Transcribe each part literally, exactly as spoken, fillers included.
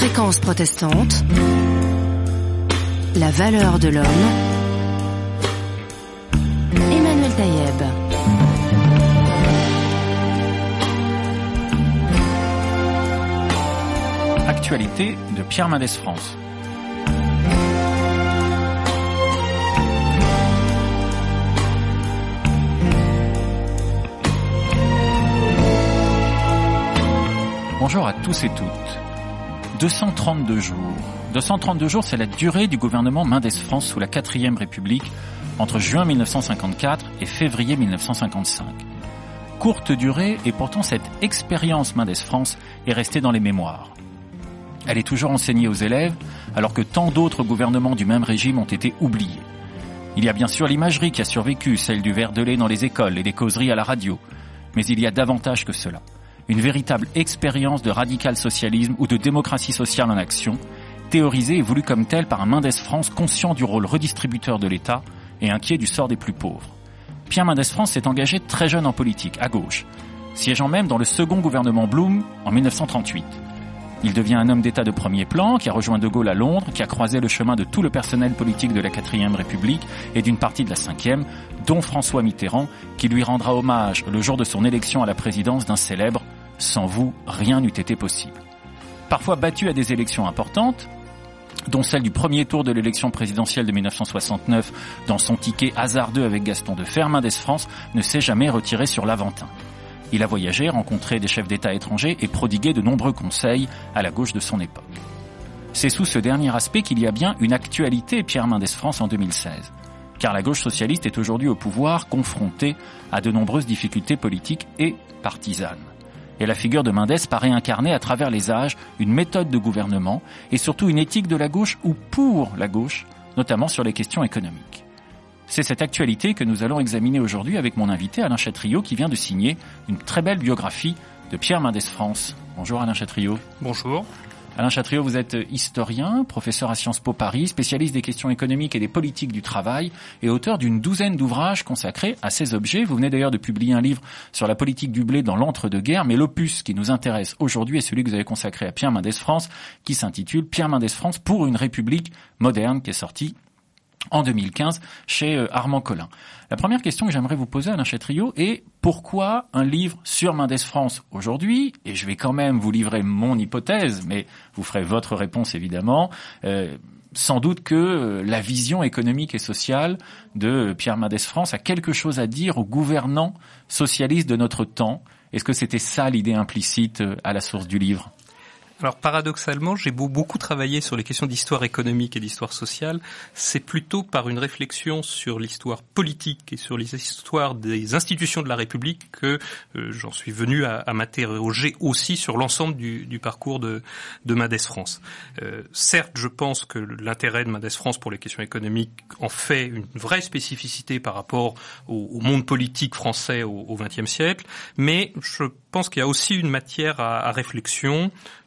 Fréquence protestante, la valeur de l'homme, Emmanuel Taïeb. Actualité de Pierre Mendès France. Bonjour à tous et toutes. deux cent trente-deux jours. deux cent trente-deux jours, c'est la durée du gouvernement Mendès France sous la quatrième République entre juin mille neuf cent cinquante-quatre et février mille neuf cent cinquante-cinq. Courte durée, et pourtant cette expérience Mendès France est restée dans les mémoires. Elle est toujours enseignée aux élèves, alors que tant d'autres gouvernements du même régime ont été oubliés. Il y a bien sûr l'imagerie qui a survécu, celle du verre de lait dans les écoles et des causeries à la radio. Mais il y a davantage que cela. Une véritable expérience de radical-socialisme ou de démocratie sociale en action, théorisée et voulue comme telle par un Mendès France conscient du rôle redistributeur de l'État et inquiet du sort des plus pauvres. Pierre Mendès France s'est engagé très jeune en politique, à gauche, siégeant même dans le second gouvernement Blum en mille neuf cent trente-huit. Il devient un homme d'État de premier plan, qui a rejoint De Gaulle à Londres, qui a croisé le chemin de tout le personnel politique de la quatrième République et d'une partie de la cinquième, dont François Mitterrand, qui lui rendra hommage le jour de son élection à la présidence d'un célèbre « Sans vous, rien n'eût été possible ». Parfois battu à des élections importantes, dont celle du premier tour de l'élection présidentielle de mille neuf cent soixante-neuf, dans son ticket hasardeux avec Gaston Defferre, Mendès France ne s'est jamais retiré sur l'Aventin. Il a voyagé, rencontré des chefs d'État étrangers et prodigué de nombreux conseils à la gauche de son époque. C'est sous ce dernier aspect qu'il y a bien une actualité Pierre Mendès France en deux mille seize. Car la gauche socialiste est aujourd'hui au pouvoir, confrontée à de nombreuses difficultés politiques et partisanes. Et la figure de Mendès paraît incarner à travers les âges une méthode de gouvernement et surtout une éthique de la gauche ou pour la gauche, notamment sur les questions économiques. C'est cette actualité que nous allons examiner aujourd'hui avec mon invité Alain Chatriot qui vient de signer une très belle biographie de Pierre Mendès France. Bonjour Alain Chatriot. Bonjour. Alain Chatriot, vous êtes historien, professeur à Sciences Po Paris, spécialiste des questions économiques et des politiques du travail et auteur d'une douzaine d'ouvrages consacrés à ces objets. Vous venez d'ailleurs de publier un livre sur la politique du blé dans l'entre-deux-guerres, mais l'opus qui nous intéresse aujourd'hui est celui que vous avez consacré à Pierre Mendès France, qui s'intitule Pierre Mendès France pour une République moderne, qui est sorti en deux mille quinze chez Armand Collin. La première question que j'aimerais vous poser, Alain Chatriot, est pourquoi un livre sur Mendès France aujourd'hui? Et je vais quand même vous livrer mon hypothèse, mais vous ferez votre réponse évidemment. Euh, sans doute que la vision économique et sociale de Pierre Mendès France a quelque chose à dire aux gouvernants socialistes de notre temps. Est-ce que c'était ça l'idée implicite à la source du livre? Alors paradoxalement, j'ai beaucoup travaillé sur les questions d'histoire économique et d'histoire sociale. C'est plutôt par une réflexion sur l'histoire politique et sur les histoires des institutions de la République que euh, j'en suis venu à, à m'interroger aussi sur l'ensemble du, du parcours de, de Mendès France. Euh, certes, je pense que l'intérêt de Mendès France pour les questions économiques en fait une vraie spécificité par rapport au, au monde politique français au vingtième siècle, mais je pense qu'il y a aussi une matière à, à réflexion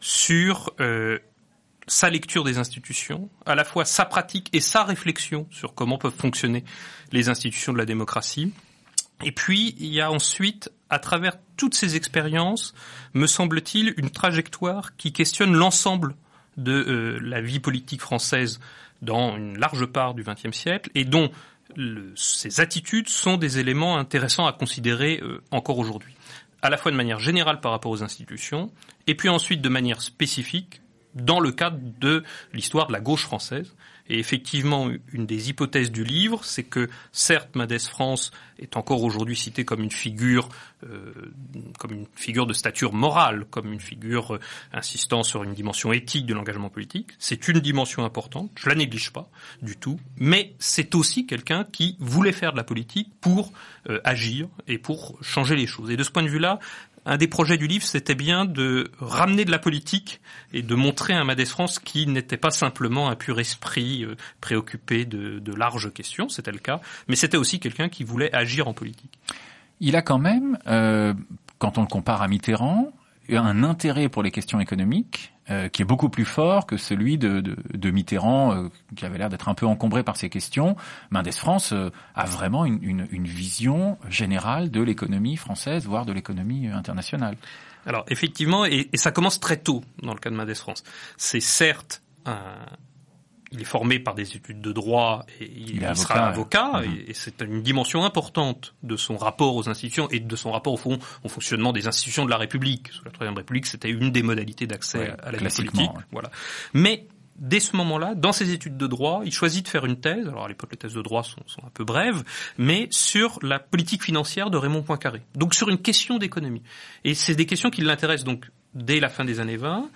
sur euh, sa lecture des institutions, à la fois sa pratique et sa réflexion sur comment peuvent fonctionner les institutions de la démocratie. Et puis, il y a ensuite, à travers toutes ces expériences, me semble-t-il, une trajectoire qui questionne l'ensemble de euh, la vie politique française dans une large part du vingtième siècle et dont le, ces attitudes sont des éléments intéressants à considérer euh, encore aujourd'hui. À la fois de manière générale par rapport aux institutions, et puis ensuite de manière spécifique dans le cadre de l'histoire de la gauche française. Et effectivement, une des hypothèses du livre, c'est que certes, Mendès France est encore aujourd'hui cité comme une figure, euh, comme une figure de stature morale, comme une figure euh, insistant sur une dimension éthique de l'engagement politique. C'est une dimension importante, je la néglige pas du tout, mais c'est aussi quelqu'un qui voulait faire de la politique pour euh, agir et pour changer les choses. Et de ce point de vue-là, un des projets du livre, c'était bien de ramener de la politique et de montrer un Mendès France qui n'était pas simplement un pur esprit euh, préoccupé de, de larges questions, c'était le cas, mais c'était aussi quelqu'un qui voulait agir en politique. Il a quand même, euh, quand on le compare à Mitterrand, un intérêt pour les questions économiques euh, qui est beaucoup plus fort que celui de, de, de Mitterrand, euh, qui avait l'air d'être un peu encombré par ces questions. Mendès France euh, a vraiment une, une, une vision générale de l'économie française, voire de l'économie internationale. Alors effectivement, et, et ça commence très tôt dans le cas de Mendès France. C'est certes un... Il est formé par des études de droit et il, il, il sera avocat, avocat mmh. et, et c'est une dimension importante de son rapport aux institutions et de son rapport au fond au fonctionnement des institutions de la République. Sous la Troisième République, c'était une des modalités d'accès ouais, à la vie politique. Ouais. Voilà. Mais dès ce moment-là, dans ses études de droit, il choisit de faire une thèse. Alors à l'époque, les thèses de droit sont, sont un peu brèves, mais sur la politique financière de Raymond Poincaré. Donc sur une question d'économie. Et c'est des questions qui l'intéressent donc dès la fin des années vingt.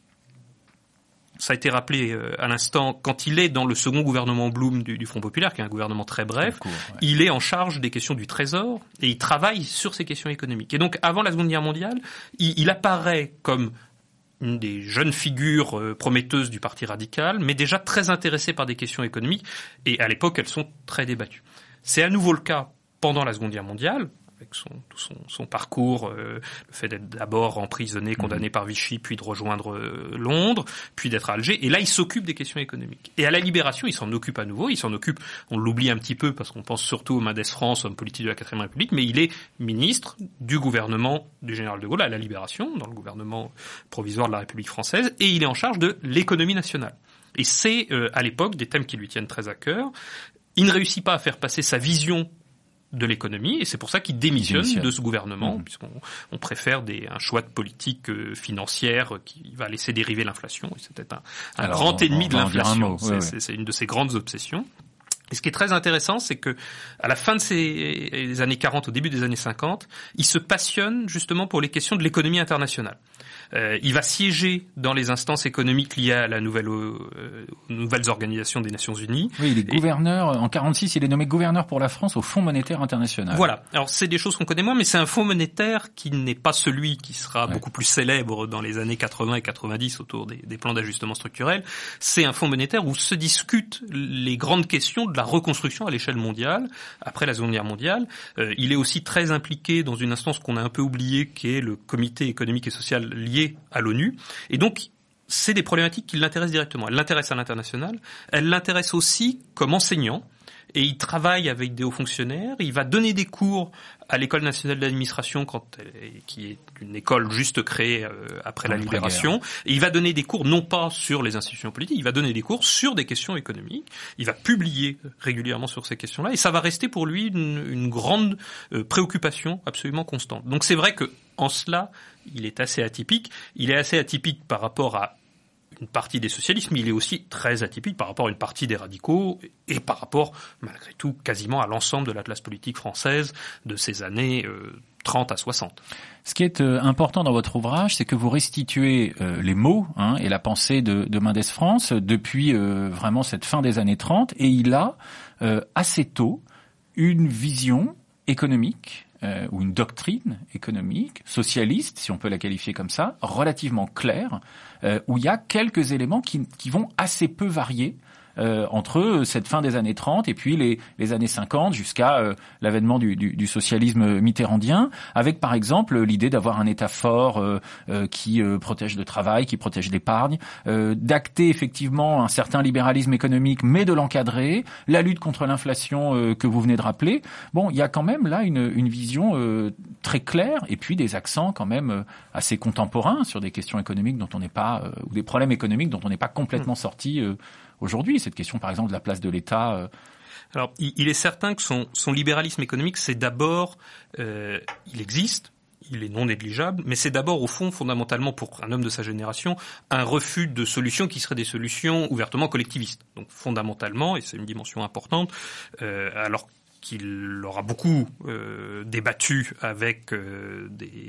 Ça a été rappelé euh, à l'instant, quand il est dans le second gouvernement Blum du, du Front Populaire, qui est un gouvernement très bref, court, ouais. il est en charge des questions du Trésor et il travaille sur ces questions économiques. Et donc, avant la Seconde Guerre mondiale, il, il apparaît comme une des jeunes figures euh, prometteuses du Parti radical, mais déjà très intéressé par des questions économiques. Et à l'époque, elles sont très débattues. C'est à nouveau le cas pendant la Seconde Guerre mondiale, avec son, tout son, son parcours, euh, le fait d'être d'abord emprisonné, condamné par Vichy, puis de rejoindre euh, Londres, puis d'être à Alger. Et là, il s'occupe des questions économiques. Et à la Libération, il s'en occupe à nouveau. Il s'en occupe, on l'oublie un petit peu parce qu'on pense surtout au Mendès France, homme politique de la quatrième République, mais il est ministre du gouvernement du général de Gaulle à la Libération, dans le gouvernement provisoire de la République française, et il est en charge de l'économie nationale. Et c'est, euh, à l'époque, des thèmes qui lui tiennent très à cœur. Il ne réussit pas à faire passer sa vision de l'économie, et c'est pour ça qu'il démissionne de ce gouvernement, mmh. puisqu'on on préfère des, un choix de politique euh, financière qui va laisser dériver l'inflation. Et c'était un, un Alors, grand on, ennemi on de l'inflation. C'est, ouais, c'est, ouais. c'est une de ses grandes obsessions. Et ce qui est très intéressant, c'est que à la fin de ces les années quarante, au début des années cinquante, il se passionne justement pour les questions de l'économie internationale. Euh, il va siéger dans les instances économiques liées à la nouvelle, euh, aux nouvelles organisations des Nations Unies. Oui, il est gouverneur, en quarante-six, il est nommé gouverneur pour la France au Fonds monétaire international. Voilà. Alors, c'est des choses qu'on connaît moins, mais c'est un fonds monétaire qui n'est pas celui qui sera ouais. beaucoup plus célèbre dans les années quatre-vingts et quatre-vingt-dix autour des, des plans d'ajustement structurel. C'est un fonds monétaire où se discutent les grandes questions de la reconstruction à l'échelle mondiale, après la Seconde Guerre mondiale. Euh, il est aussi très impliqué dans une instance qu'on a un peu oubliée, qui est le Comité économique et social lié à l'ONU. Et donc, c'est des problématiques qui l'intéressent directement. Elle l'intéresse à l'international. Elle l'intéresse aussi comme enseignant. Et il travaille avec des hauts fonctionnaires. Il va donner des cours à l'École nationale d'administration, quand, qui est une école juste créée euh, après la Libération. Et il va donner des cours non pas sur les institutions politiques, il va donner des cours sur des questions économiques. Il va publier régulièrement sur ces questions-là. Et ça va rester pour lui une, une grande euh, préoccupation absolument constante. Donc c'est vrai que en cela, il est assez atypique. Il est assez atypique par rapport à une partie des socialistes, mais il est aussi très atypique par rapport à une partie des radicaux et par rapport, malgré tout, quasiment à l'ensemble de la classe politique française de ces années euh, trente à soixante. Ce qui est euh, important dans votre ouvrage, c'est que vous restituez euh, les mots hein, et la pensée de, de Mendès France depuis euh, vraiment cette fin des années trente, et il a euh, assez tôt une vision économique Euh, ou une doctrine économique, socialiste, si on peut la qualifier comme ça, relativement claire, euh, où il y a quelques éléments qui, qui vont assez peu varier euh, entre cette fin des années trente et puis les, les années cinquante jusqu'à euh, l'avènement du, du, du socialisme mitterrandien, avec par exemple l'idée d'avoir un État fort euh, euh, qui euh, protège le travail, qui protège l'épargne, euh, d'acter effectivement un certain libéralisme économique, mais de l'encadrer, la lutte contre l'inflation euh, que vous venez de rappeler. Bon, il y a quand même là une, une vision euh, très claire, et puis des accents quand même euh, assez contemporains sur des questions économiques dont on n'est pas, euh, ou des problèmes économiques dont on n'est pas complètement mmh. sorti euh, aujourd'hui. Cette question, par exemple, de la place de l'État. Euh... Alors, il est certain que son, son libéralisme économique, c'est d'abord, euh, il existe, il est non négligeable, mais c'est d'abord, au fond, fondamentalement, pour un homme de sa génération, un refus de solutions qui seraient des solutions ouvertement collectivistes. Donc, fondamentalement, et c'est une dimension importante, euh, alors qu'il aura beaucoup euh, débattu avec euh,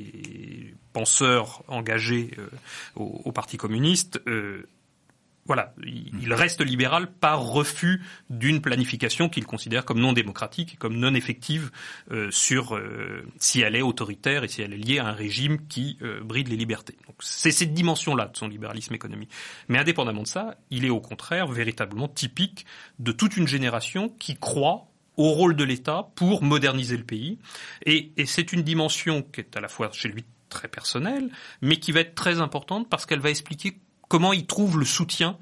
des penseurs engagés euh, au, au Parti communiste, euh, Voilà, il reste libéral par refus d'une planification qu'il considère comme non démocratique, comme non effective euh, sur euh, si elle est autoritaire et si elle est liée à un régime qui euh, bride les libertés. Donc c'est cette dimension-là de son libéralisme économique. Mais indépendamment de ça, il est au contraire véritablement typique de toute une génération qui croit au rôle de l'État pour moderniser le pays. Et, et c'est une dimension qui est à la fois chez lui très personnelle, mais qui va être très importante parce qu'elle va expliquer comment il trouve le soutien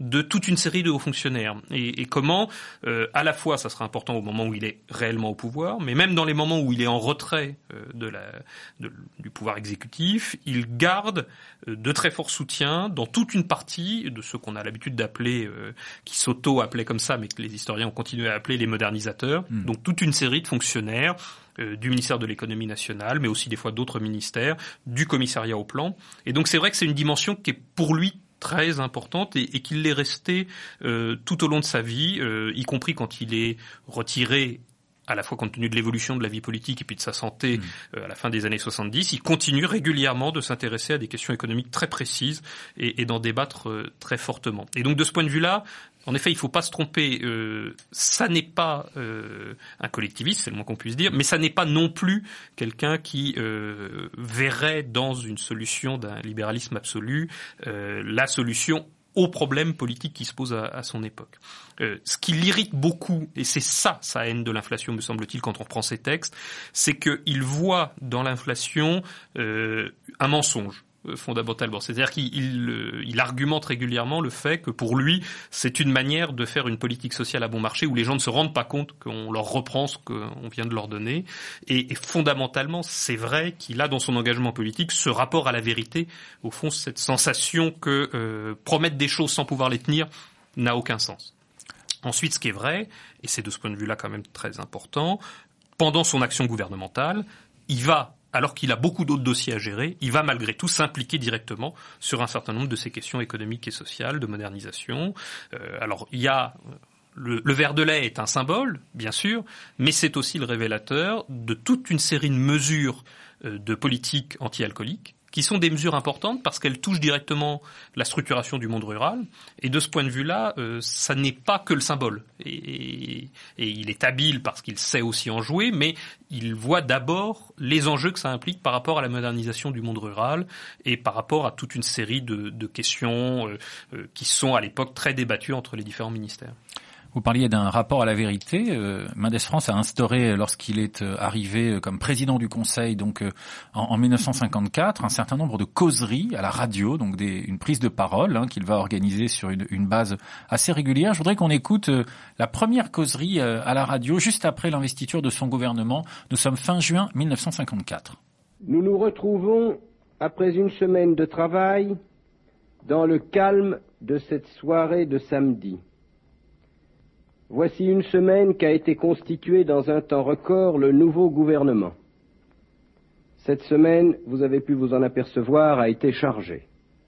de toute une série de hauts fonctionnaires. Et, et comment, euh, à la fois, ça sera important au moment où il est réellement au pouvoir, mais même dans les moments où il est en retrait euh, de la, de, du pouvoir exécutif, il garde euh, de très forts soutiens dans toute une partie de ce qu'on a l'habitude d'appeler, euh, qui s'auto-appelait comme ça, mais que les historiens ont continué à appeler les modernisateurs. Mmh. Donc toute une série de fonctionnaires euh, du ministère de l'économie nationale, mais aussi des fois d'autres ministères, du commissariat au plan. Et donc c'est vrai que c'est une dimension qui est pour lui très importante et, et qu'il l'est resté euh, tout au long de sa vie, euh, y compris quand il est retiré, à la fois compte tenu de l'évolution de la vie politique et puis de sa santé mmh. euh, à la fin des années soixante-dix, il continue régulièrement de s'intéresser à des questions économiques très précises et, et d'en débattre euh, très fortement. Et donc de ce point de vue-là, en effet, il ne faut pas se tromper, euh, ça n'est pas euh, un collectiviste, c'est le moins qu'on puisse dire, mais ça n'est pas non plus quelqu'un qui euh, verrait dans une solution d'un libéralisme absolu euh, la solution aux problèmes politiques qui se posent à, à son époque. Euh, ce qui l'irrite beaucoup, et c'est ça sa haine de l'inflation, me semble-t-il, quand on reprend ses textes, c'est qu'il voit dans l'inflation euh, un mensonge. Fondamentalement. C'est-à-dire qu'il il, il argumente régulièrement le fait que pour lui, c'est une manière de faire une politique sociale à bon marché où les gens ne se rendent pas compte qu'on leur reprend ce qu'on vient de leur donner. Et, et fondamentalement, c'est vrai qu'il a dans son engagement politique ce rapport à la vérité. Au fond, cette sensation que euh, promettre des choses sans pouvoir les tenir n'a aucun sens. Ensuite, ce qui est vrai, et c'est de ce point de vue-là quand même très important, pendant son action gouvernementale, il va alors qu'il a beaucoup d'autres dossiers à gérer, il va malgré tout s'impliquer directement sur un certain nombre de ces questions économiques et sociales, de modernisation. Euh, alors, il y a... Le, le verre de lait est un symbole, bien sûr, mais c'est aussi le révélateur de toute une série de mesures euh, de politique anti-alcoolique, qui sont des mesures importantes parce qu'elles touchent directement la structuration du monde rural. Et de ce point de vue-là, euh, ça n'est pas que le symbole. Et, et, et il est habile parce qu'il sait aussi en jouer, mais il voit d'abord les enjeux que ça implique par rapport à la modernisation du monde rural et par rapport à toute une série de, de questions euh, euh, qui sont à l'époque très débattues entre les différents ministères. Vous parliez d'un rapport à la vérité. Euh, Mendes France a instauré, lorsqu'il est euh, arrivé comme président du Conseil, donc euh, en, en dix-neuf cent cinquante-quatre, un certain nombre de causeries à la radio, donc des, une prise de parole hein, qu'il va organiser sur une, une base assez régulière. Je voudrais qu'on écoute euh, la première causerie euh, à la radio juste après l'investiture de son gouvernement. Nous sommes fin juin dix-neuf cent cinquante-quatre. Nous nous retrouvons après une semaine de travail dans le calme de cette soirée de samedi. Voici une semaine qu'a été constituée dans un temps record le nouveau gouvernement. Cette semaine, vous avez pu vous en apercevoir, a été chargée.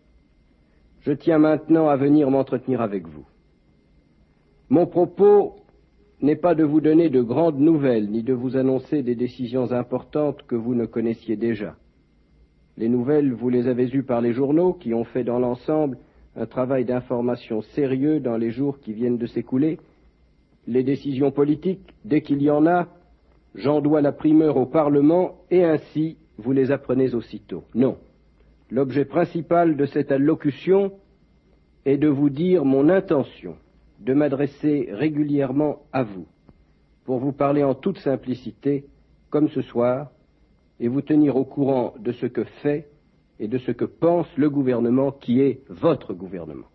Je tiens maintenant à venir m'entretenir avec vous. Mon propos n'est pas de vous donner de grandes nouvelles, ni de vous annoncer des décisions importantes que vous ne connaissiez déjà. Les nouvelles, vous les avez eues par les journaux, qui ont fait dans l'ensemble un travail d'information sérieux dans les jours qui viennent de s'écouler. Les décisions politiques, dès qu'il y en a, j'en dois la primeur au Parlement et ainsi vous les apprenez aussitôt. Non. L'objet principal de cette allocution est de vous dire mon intention de m'adresser régulièrement à vous, pour vous parler en toute simplicité, comme ce soir, et vous tenir au courant de ce que fait et de ce que pense le gouvernement qui est votre gouvernement.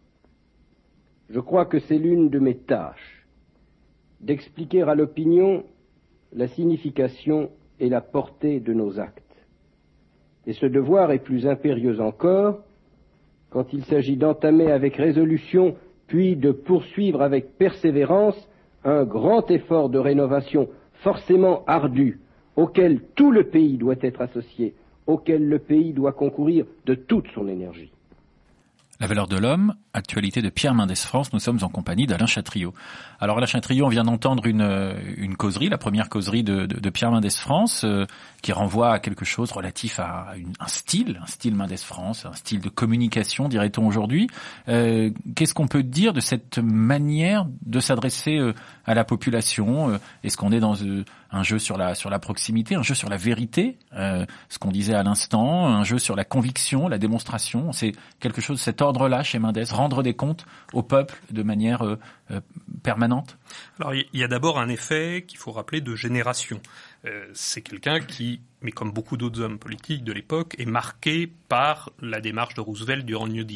Je crois que c'est l'une de mes tâches d'expliquer à l'opinion la signification et la portée de nos actes. Et ce devoir est plus impérieux encore quand il s'agit d'entamer avec résolution, puis de poursuivre avec persévérance un grand effort de rénovation forcément ardu, auquel tout le pays doit être associé, auquel le pays doit concourir de toute son énergie. La valeur de l'homme, actualité de Pierre Mendès France, nous sommes en compagnie d'Alain Chatriot. Alors Alain Chatriot, on vient d'entendre une, une causerie, la première causerie de, de, de Pierre Mendès France, euh, qui renvoie à quelque chose relatif à une, un style, un style Mendès France, un style de communication, dirait-on aujourd'hui. Euh, qu'est-ce qu'on peut dire de cette manière de s'adresser euh, à la population ? Est-ce qu'on est dans euh, un jeu sur la, sur la proximité, un jeu sur la vérité, euh, ce qu'on disait à l'instant, un jeu sur la conviction, la démonstration ? C'est quelque chose de cet ordre-là chez Mendès, rendre des comptes au peuple de manière euh, euh, permanente ? Alors il y a d'abord un effet qu'il faut rappeler de génération. Euh, c'est quelqu'un qui, mais comme beaucoup d'autres hommes politiques de l'époque, est marqué par la démarche de Roosevelt durant le New Deal.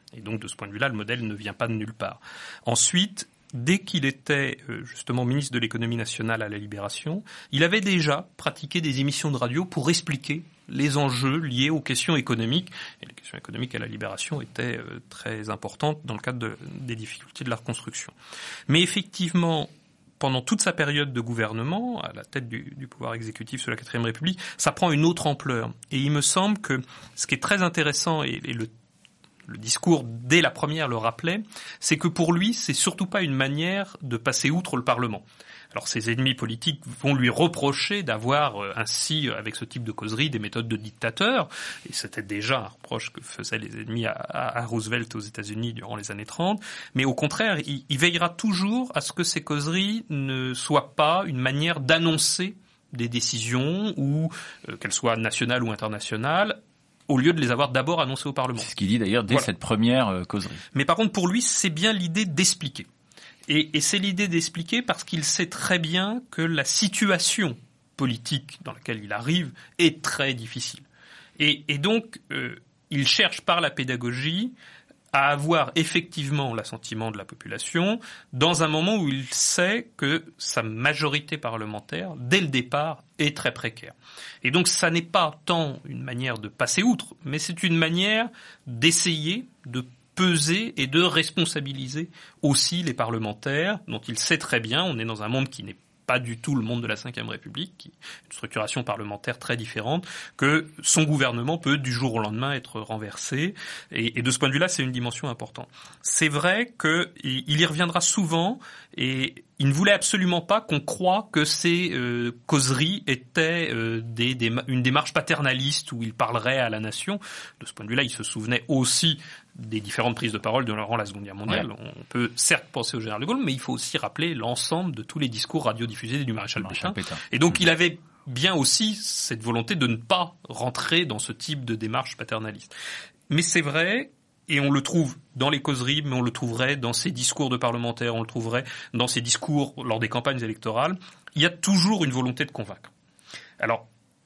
Et donc, de ce point de vue-là, le modèle ne vient pas de nulle part. Ensuite, dès qu'il était euh, justement ministre de l'économie nationale à la Libération, il avait déjà pratiqué des émissions de radio pour expliquer les enjeux liés aux questions économiques. Et les questions économiques à la Libération étaient euh, très importantes dans le cadre de, des difficultés de la reconstruction. Mais effectivement, pendant toute sa période de gouvernement, à la tête du, du pouvoir exécutif sous la quatrième République, ça prend une autre ampleur. Et il me semble que ce qui est très intéressant, et, et le Le discours, dès la première, le rappelait, c'est que pour lui, c'est surtout pas une manière de passer outre le Parlement. Alors ses ennemis politiques vont lui reprocher d'avoir ainsi, avec ce type de causerie, des méthodes de dictateur. Et c'était déjà un reproche que faisaient les ennemis à, à, à Roosevelt aux États-Unis durant les années trente. Mais au contraire, il, il veillera toujours à ce que ces causeries ne soient pas une manière d'annoncer des décisions, ou euh, qu'elles soient nationales ou internationales, au lieu de les avoir d'abord annoncés au Parlement. C'est ce qu'il dit d'ailleurs dès voilà. cette première euh, causerie. Mais par contre, pour lui, c'est bien l'idée d'expliquer. Et, et c'est l'idée d'expliquer parce qu'il sait très bien que la situation politique dans laquelle il arrive est très difficile. Et, et donc, euh, il cherche par la pédagogie à avoir effectivement l'assentiment de la population dans un moment où il sait que sa majorité parlementaire, dès le départ, est très précaire. Et donc ça n'est pas tant une manière de passer outre, mais c'est une manière d'essayer de peser et de responsabiliser aussi les parlementaires, dont il sait très bien, on est dans un monde qui n'est pas du tout le monde de la cinquième République, qui est une structuration parlementaire très différente, que son gouvernement peut du jour au lendemain être renversé. Et, et de ce point de vue-là, c'est une dimension importante. C'est vrai qu'il y reviendra souvent, et il ne voulait absolument pas qu'on croie que ces euh, causeries étaient euh, des, des, une démarche paternaliste où il parlerait à la nation. De ce point de vue-là, il se souvenait aussi des différentes prises de parole durant la Seconde Guerre mondiale. Ouais. On peut certes penser au général de Gaulle, mais il faut aussi rappeler l'ensemble de tous les discours radiodiffusés du maréchal, maréchal Pétain. Pétain. Et donc, mmh. il avait bien aussi cette volonté de ne pas rentrer dans ce type de démarche paternaliste. Mais c'est vrai, et on le trouve dans les causeries, mais on le trouverait dans ses discours de parlementaires, on le trouverait dans ses discours lors des campagnes électorales, il y a toujours une volonté de convaincre. Alors,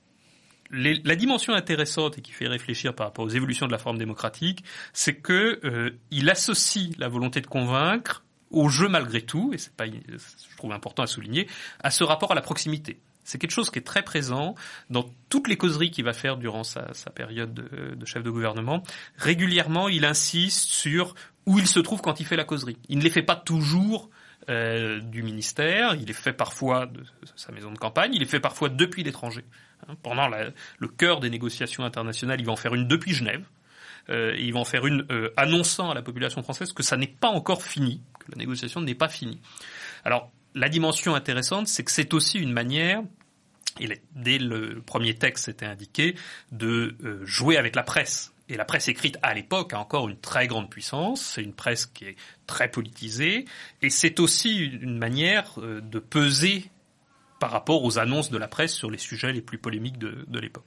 les, la dimension intéressante et qui fait réfléchir par rapport aux évolutions de la forme démocratique, c'est que euh, il associe la volonté de convaincre au jeu malgré tout, et c'est pas, je trouve important à souligner, à ce rapport à la proximité. C'est quelque chose qui est très présent dans toutes les causeries qu'il va faire durant sa, sa période de, de chef de gouvernement. Régulièrement, il insiste sur où il se trouve quand il fait la causerie. Il ne les fait pas toujours euh, du ministère, il les fait parfois de sa maison de campagne, il les fait parfois depuis l'étranger. Hein, pendant la, le cœur des négociations internationales, il va en faire une depuis Genève. Euh, il va en faire une euh, annonçant à la population française que ça n'est pas encore fini, que la négociation n'est pas finie. Alors, la dimension intéressante, c'est que c'est aussi une manière, et dès le premier texte c'était indiqué, de euh, jouer avec la presse. Et la presse écrite à l'époque a encore une très grande puissance, c'est une presse qui est très politisée, et c'est aussi une manière euh, de peser par rapport aux annonces de la presse sur les sujets les plus polémiques de, de l'époque.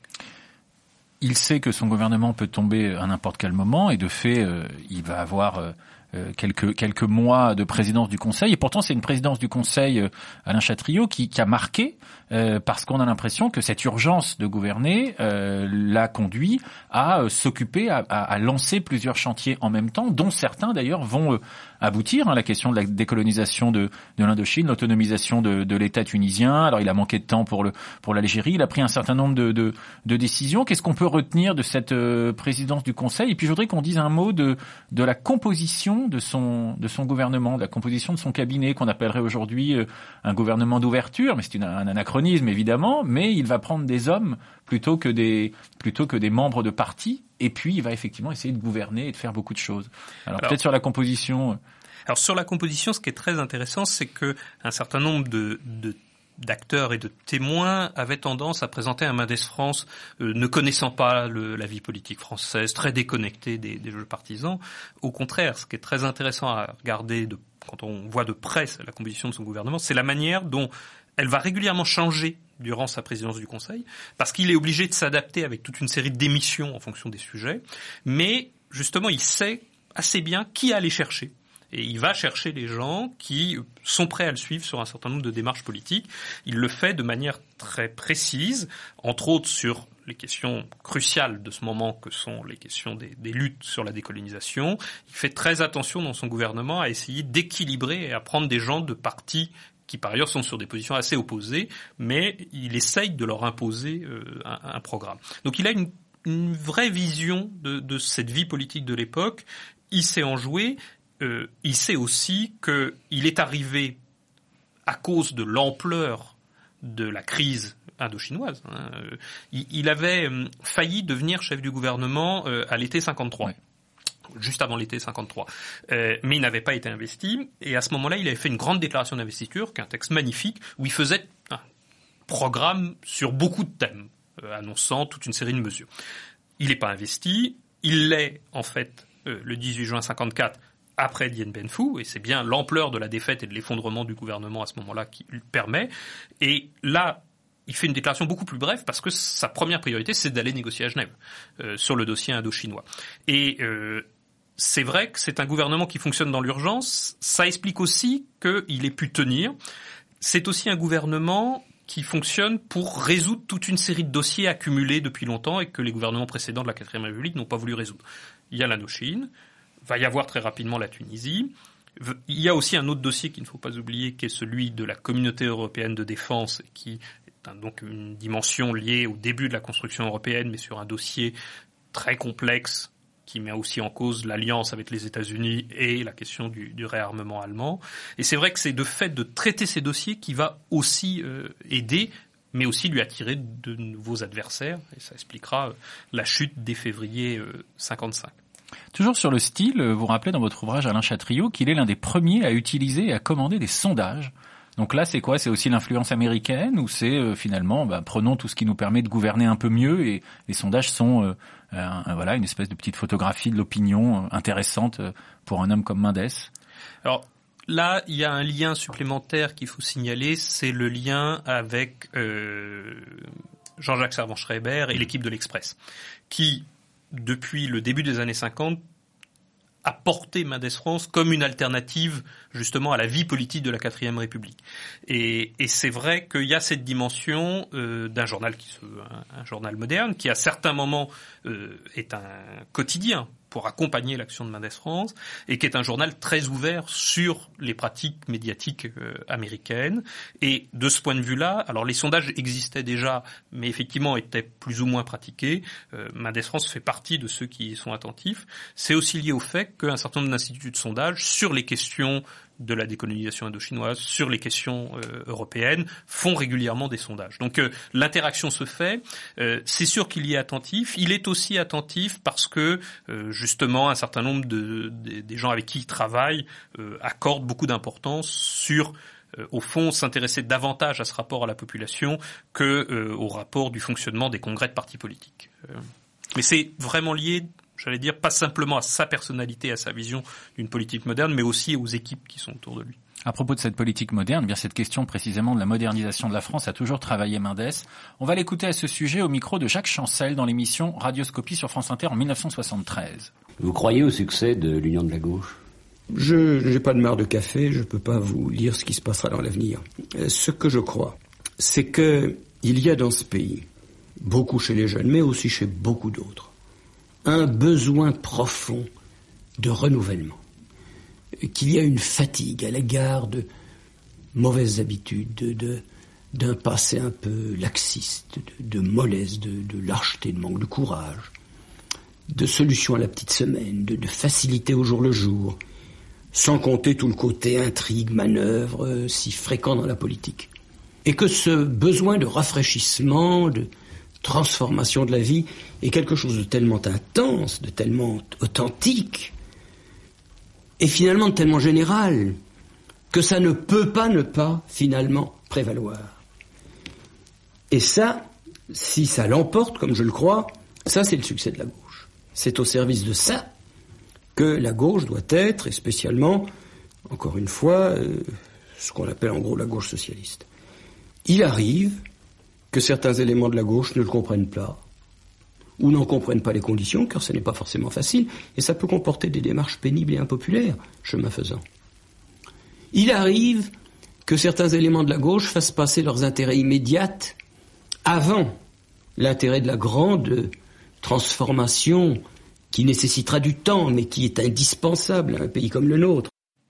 Il sait que son gouvernement peut tomber à n'importe quel moment, et de fait, euh, il va avoir... Euh quelques quelques mois de présidence du Conseil, et pourtant c'est une présidence du Conseil, euh, Alain Chatriot, qui, qui a marqué, euh, parce qu'on a l'impression que cette urgence de gouverner euh, l'a conduit à euh, s'occuper, à, à, à lancer plusieurs chantiers en même temps, dont certains d'ailleurs vont euh, aboutir, hein, la question de la décolonisation de, de l'Indochine, l'autonomisation de, de l'État tunisien. Alors il a manqué de temps pour le pour l'Algérie, il a pris un certain nombre de, de, de décisions. Qu'est-ce qu'on peut retenir de cette euh, présidence du Conseil? Et puis je voudrais qu'on dise un mot de de la composition de son de son gouvernement, de la composition de son cabinet, qu'on appellerait aujourd'hui euh, un gouvernement d'ouverture, mais c'est une, un anachronisme évidemment, mais il va prendre des hommes plutôt que des plutôt que des membres de partis, et puis il va effectivement essayer de gouverner et de faire beaucoup de choses. Alors, Alors peut-être sur la composition. Alors sur la composition, ce qui est très intéressant, c'est que un certain nombre de, de d'acteurs et de témoins avaient tendance à présenter un Mendès France euh, ne connaissant pas le, la vie politique française, très déconnecté des, des jeux partisans. Au contraire, ce qui est très intéressant à regarder de, quand on voit de près la composition de son gouvernement, c'est la manière dont elle va régulièrement changer durant sa présidence du Conseil, parce qu'il est obligé de s'adapter avec toute une série d'émissions en fonction des sujets, mais justement il sait assez bien qui aller chercher. Et il va chercher les gens qui sont prêts à le suivre sur un certain nombre de démarches politiques. Il le fait de manière très précise, entre autres sur les questions cruciales de ce moment que sont les questions des, des luttes sur la décolonisation, il fait très attention dans son gouvernement à essayer d'équilibrer et à prendre des gens de partis qui par ailleurs sont sur des positions assez opposées, mais il essaye de leur imposer euh, un, un programme. Donc il a une, une vraie vision de, de cette vie politique de l'époque, il sait en jouer, euh, il sait aussi qu'il est arrivé à cause de l'ampleur de la crise indochinoise. Hein. Il, il avait euh, failli devenir chef du gouvernement euh, à l'été cinquante-trois. Ouais. Juste avant l'été cinquante-trois. Euh, mais il n'avait pas été investi, et à ce moment-là, il avait fait une grande déclaration d'investiture, qui est un texte magnifique, où il faisait un programme sur beaucoup de thèmes, euh, annonçant toute une série de mesures. Il n'est pas investi, il l'est, en fait, euh, le dix-huit juin cinquante-quatre, après Dien Bien Phu, et c'est bien l'ampleur de la défaite et de l'effondrement du gouvernement à ce moment-là qui le permet. Et là, il fait une déclaration beaucoup plus brève parce que sa première priorité, c'est d'aller négocier à Genève euh, sur le dossier indo-chinois. Et euh, c'est vrai que c'est un gouvernement qui fonctionne dans l'urgence. Ça explique aussi qu'il ait pu tenir. C'est aussi un gouvernement qui fonctionne pour résoudre toute une série de dossiers accumulés depuis longtemps et que les gouvernements précédents de la quatrième République n'ont pas voulu résoudre. Il y a l'Indochine, va y avoir très rapidement la Tunisie. Il y a aussi un autre dossier qu'il ne faut pas oublier, qui est celui de la Communauté européenne de défense, qui est donc une dimension liée au début de la construction européenne, mais sur un dossier très complexe, qui met aussi en cause l'alliance avec les États-Unis et la question du, du réarmement allemand. Et c'est vrai que c'est de fait de traiter ces dossiers qui va aussi euh, aider, mais aussi lui attirer de nouveaux adversaires. Et ça expliquera euh, la chute dès février euh, cinquante-cinq. Toujours sur le style, vous rappelez dans votre ouvrage Alain Chatriot qu'il est l'un des premiers à utiliser et à commander des sondages. Donc là, c'est quoi ? C'est aussi l'influence américaine ou c'est euh, finalement, bah, prenons tout ce qui nous permet de gouverner un peu mieux et les sondages sont euh, un, un, voilà une espèce de petite photographie de l'opinion euh, intéressante euh, pour un homme comme Mendes. Alors là, il y a un lien supplémentaire qu'il faut signaler, c'est le lien avec euh, Jean-Jacques Servan-Schreiber et l'équipe de l'Express, qui, depuis le début des années cinquante, a porté Mendes France comme une alternative justement à la vie politique de la quatrième République. Et, et c'est vrai qu'il y a cette dimension euh, d'un journal qui se, un, un journal moderne, qui à certains moments euh, est un quotidien pour accompagner l'action de Mendes France, et qui est un journal très ouvert sur les pratiques médiatiques euh, américaines. Et de ce point de vue-là, alors les sondages existaient déjà, mais effectivement étaient plus ou moins pratiqués. Euh, Mendes France fait partie de ceux qui y sont attentifs. C'est aussi lié au fait qu'un certain nombre d'instituts de sondage sur les questions de la décolonisation indochinoise, sur les questions euh, européennes, font régulièrement des sondages. Donc euh, l'interaction se fait. Euh, c'est sûr qu'il y est attentif. Il est aussi attentif parce que euh, justement un certain nombre de, de des gens avec qui il travaille euh, accordent beaucoup d'importance sur euh, au fond s'intéresser davantage à ce rapport à la population que euh, au rapport du fonctionnement des congrès de partis politiques. Euh, mais c'est vraiment lié, j'allais dire, pas simplement à sa personnalité, à sa vision d'une politique moderne, mais aussi aux équipes qui sont autour de lui. À propos de cette politique moderne, bien cette question précisément de la modernisation de la France a toujours travaillé Mendes. On va l'écouter à ce sujet au micro de Jacques Chancel dans l'émission Radioscopie sur France Inter en dix-neuf cent soixante-treize. Vous croyez au succès de l'Union de la gauche ? Je n'ai pas de marre de café, je ne peux pas vous lire ce qui se passera dans l'avenir. Ce que je crois, c'est qu'il y a dans ce pays, beaucoup chez les jeunes, mais aussi chez beaucoup d'autres, un besoin profond de renouvellement, qu'il y a une fatigue à l'égard de mauvaises habitudes, de, de, d'un passé un peu laxiste, de, de mollesse, de, de lâcheté, de manque de courage, de solutions à la petite semaine, de, de facilité au jour le jour, sans compter tout le côté intrigue, manœuvre, euh, si fréquent dans la politique. Et que ce besoin de rafraîchissement, de transformation de la vie est quelque chose de tellement intense, de tellement authentique, et finalement de tellement général, que ça ne peut pas ne pas, finalement, prévaloir. Et ça, si ça l'emporte, comme je le crois, ça c'est le succès de la gauche. C'est au service de ça que la gauche doit être, et spécialement, encore une fois, euh, ce qu'on appelle en gros la gauche socialiste. Il arrive que certains éléments de la gauche ne le comprennent pas, ou n'en comprennent pas les conditions, car ce n'est pas forcément facile, et ça peut comporter des démarches pénibles et impopulaires, chemin faisant. Il arrive que certains éléments de la gauche fassent passer leurs intérêts immédiats avant l'intérêt de la grande transformation qui nécessitera du temps, mais qui est indispensable à un pays comme le nôtre.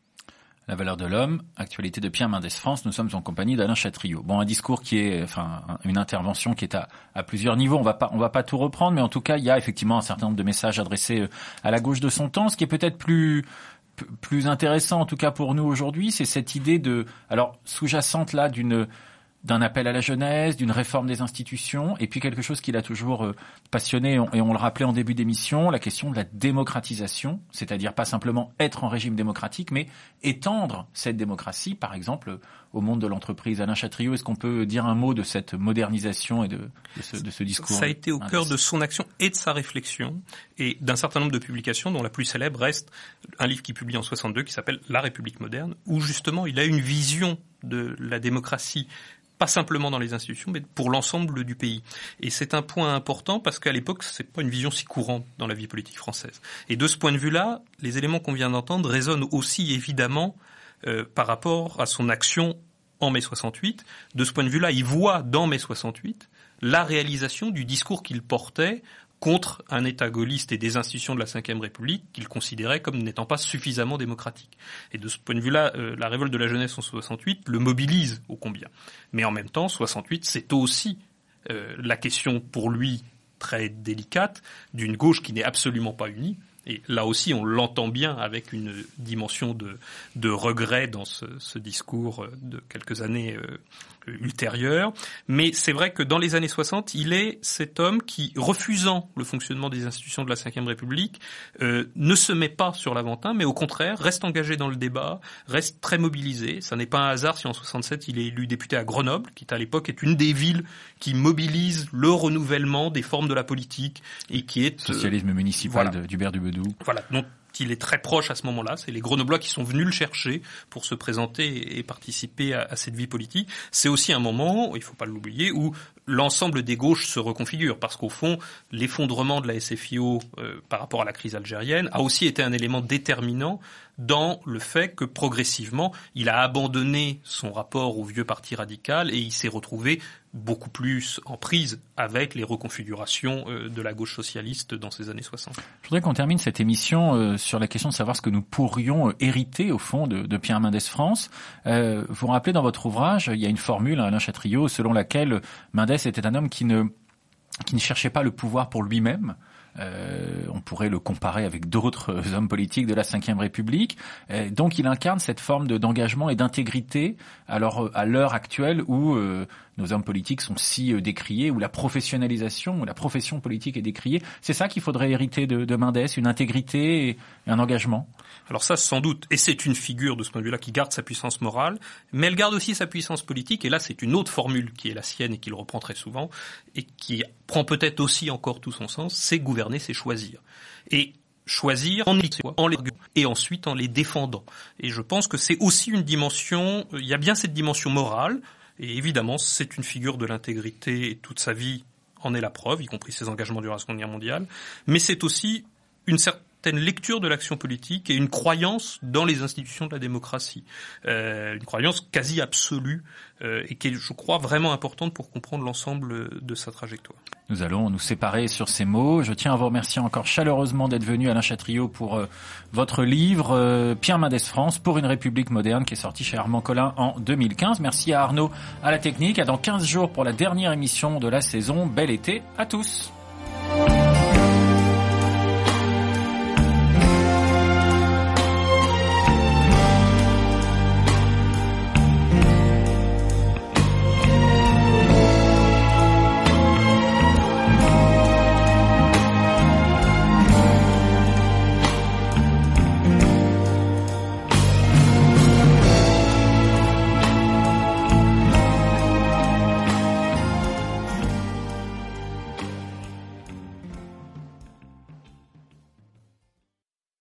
La valeur de l'homme, actualité de Pierre Mendès France, nous sommes en compagnie d'Alain Chatriot. Bon, un discours qui est, enfin, une intervention qui est à, à plusieurs niveaux. On va pas, on va pas tout reprendre, mais en tout cas, il y a effectivement un certain nombre de messages adressés à la gauche de son temps. Ce qui est peut-être plus, plus intéressant, en tout cas pour nous aujourd'hui, c'est cette idée de, alors, sous-jacente là, d'une, d'un appel à la jeunesse, d'une réforme des institutions, et puis quelque chose qui l'a toujours euh, passionné, et on, et on le rappelait en début d'émission, la question de la démocratisation, c'est-à-dire pas simplement être en régime démocratique, mais étendre cette démocratie, par exemple, au monde de l'entreprise. Alain Chatriot, est-ce qu'on peut dire un mot de cette modernisation et de, de, ce, de ce discours? Ça a été au cœur de son action et de sa réflexion, et d'un certain nombre de publications, dont la plus célèbre reste un livre qu'il publie en soixante-deux qui s'appelle « La République moderne », où justement il a une vision de la démocratie, pas simplement dans les institutions, mais pour l'ensemble du pays. Et c'est un point important parce qu'à l'époque, c'est pas une vision si courante dans la vie politique française. Et de ce point de vue-là, les éléments qu'on vient d'entendre résonnent aussi évidemment euh, par rapport à son action en mai soixante-huit. De ce point de vue-là, il voit dans mai soixante-huit la réalisation du discours qu'il portait contre un État gaulliste et des institutions de la cinquième République qu'il considérait comme n'étant pas suffisamment démocratiques. Et de ce point de vue-là, euh, la révolte de la jeunesse en soixante-huit le mobilise ô combien. Mais en même temps, soixante-huit, c'est aussi euh, la question pour lui très délicate d'une gauche qui n'est absolument pas unie. Et là aussi, on l'entend bien avec une dimension de, de regret dans ce, ce discours de quelques années euh, ultérieures. Mais c'est vrai que dans les années soixante, il est cet homme qui, refusant le fonctionnement des institutions de la cinquième République, euh, ne se met pas sur l'Aventin, mais au contraire, reste engagé dans le débat, reste très mobilisé. Ça n'est pas un hasard si en soixante-sept, il est élu député à Grenoble, qui à l'époque est une des villes qui mobilise le renouvellement des formes de la politique et qui est... Socialisme municipal voilà. d'Hubert Dubedou. Voilà, donc il est très proche à ce moment-là. C'est les Grenoblois qui sont venus le chercher pour se présenter et participer à, à cette vie politique. C'est aussi un moment, il ne faut pas l'oublier, où l'ensemble des gauches se reconfigure, parce qu'au fond, l'effondrement de la S F I O euh, par rapport à la crise algérienne a aussi été un élément déterminant dans le fait que progressivement, il a abandonné son rapport au vieux parti radical et il s'est retrouvé beaucoup plus en prise avec les reconfigurations euh, de la gauche socialiste dans ces années soixante. Je voudrais qu'on termine cette émission euh, sur la question de savoir ce que nous pourrions euh, hériter au fond de, de Pierre Mendès France. Euh, vous vous rappelez dans votre ouvrage, il y a une formule, Alain Chatriot, selon laquelle Mendès était un homme qui ne qui ne cherchait pas le pouvoir pour lui-même. Euh, on pourrait le comparer avec d'autres hommes politiques de la cinquième République. Euh, donc il incarne cette forme de, d'engagement et d'intégrité alors, à l'heure actuelle où euh, nos hommes politiques sont si euh, décriés, où la professionnalisation, où la profession politique est décriée. C'est ça qu'il faudrait hériter de, de Mendès, une intégrité et un engagement. Alors ça, sans doute, et c'est une figure de ce point de vue-là qui garde sa puissance morale, mais elle garde aussi sa puissance politique, et là c'est une autre formule qui est la sienne et qu'il reprend très souvent, et qui prend peut-être aussi encore tout son sens, c'est gouverner, c'est choisir. Et choisir en les en les et ensuite en les défendant. Et je pense que c'est aussi une dimension, il y a bien cette dimension morale, et évidemment c'est une figure de l'intégrité, et toute sa vie en est la preuve, y compris ses engagements durant la Seconde Guerre mondiale, mais c'est aussi une certaine lecture de l'action politique et une croyance dans les institutions de la démocratie. Euh, une croyance quasi absolue euh, et qui est, je crois, vraiment importante pour comprendre l'ensemble de sa trajectoire. Nous allons nous séparer sur ces mots. Je tiens à vous remercier encore chaleureusement d'être venu, Alain Chatriot, pour euh, votre livre euh, Pierre Mendès France pour une République moderne, qui est sorti chez Armand Collin en deux mille quinze. Merci à Arnaud à la technique. À dans quinze jours pour la dernière émission de la saison. Bel été à tous.